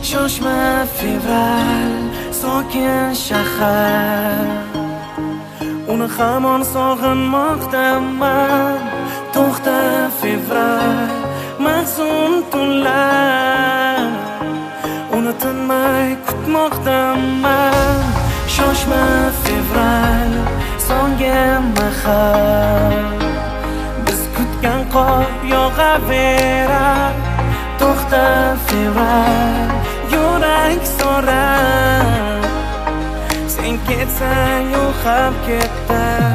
shoshma fevral sokin shahar, uni hamon sog'inmoqdaman. To'xta fevral mahzun tunlar, uni tinmay kutmoqdaman. Shoshma fevral songa mahal, biz kutgan qor yog'averar. To'xta fevral yurak so'rar, sen ketsang u ham ketar.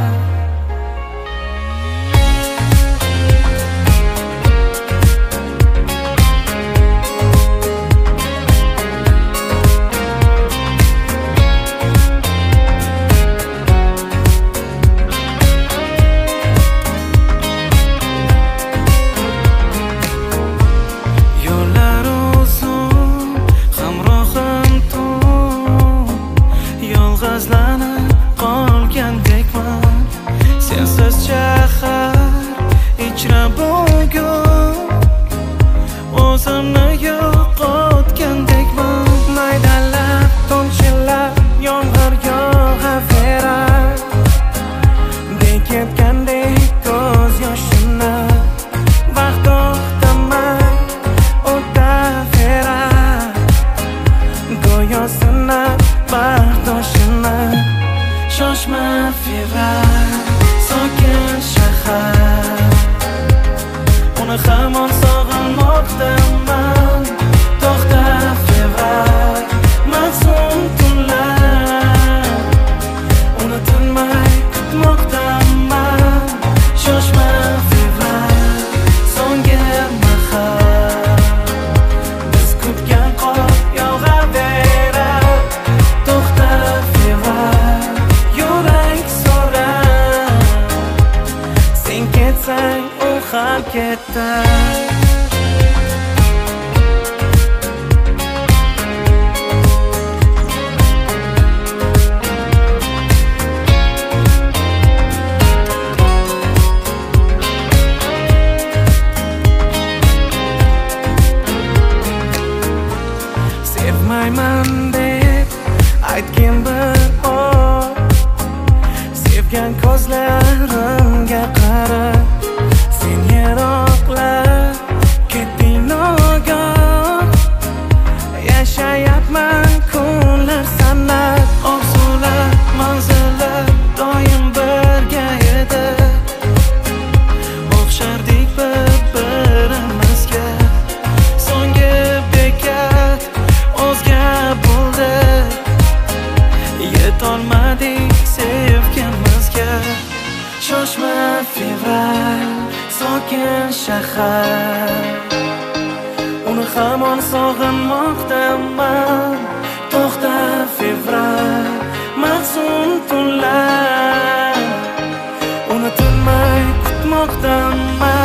Yolg'izlanib qolgandekman, sensiz shahar ichra bugun o'zimni yo'qotgandekman. Maydalab tomchilar yomg'ir yog'averar, beketgandek ko'z yoshimni vaqt to'xtamay o'taverar. Go'yo sinab bardoshimni. Shoshma fevral sokin shahar, uni hamon sog'inmoqdaman. To'xta fevral mahzun tunlar, uni tinmay kutmoqdaman. Shoshma fevral so'nggi mahal, biz kutgan qor yog'averar. To'xta fevral yurak so'rar, sen ketsang u ham ketar. Sevmayman deb aytgin bir or, sevgan ko'zlarimga qarab sen yiroqlab ketding nogoh. Yashayapman kunlar sanab, orzular manzillar doim birga edi. O'xshardik bir-birimizga, so'nggi bekat o'zga bo'ldi. Yetolmadik sevgimizga. Shoshma fevral sokin shahar, uni hamon sog'inmoqdaman. To'xta fevral mahzun tunlar, uni tinmay kutmoqdaman.